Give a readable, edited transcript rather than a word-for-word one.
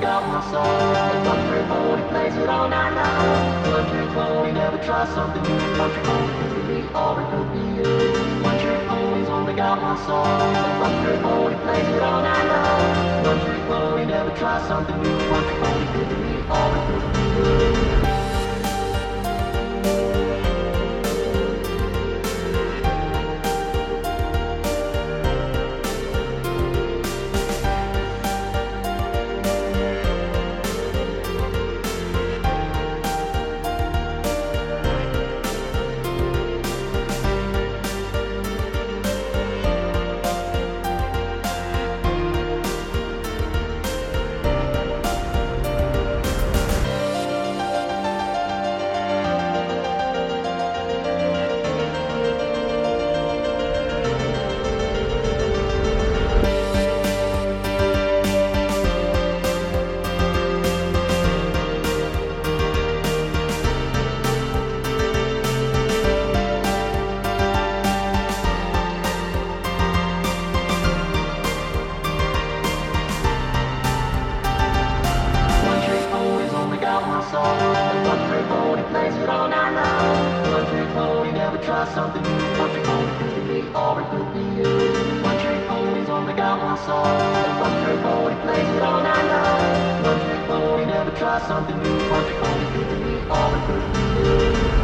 got one song. The country boy plays it all night long. Country boy never tries something new. Country boy could be or it could be you. Country boy's only got one song. The country boy plays it all night long. Country boy never tries something new. Country boy could be or it could be you. Country boy plays it all night long. Country boy never tries something new. Country boy could be or it could be you. Country boy's only got one song. The country boy plays it all night long. Country boy never tries something new. Country boy could be or it could be you.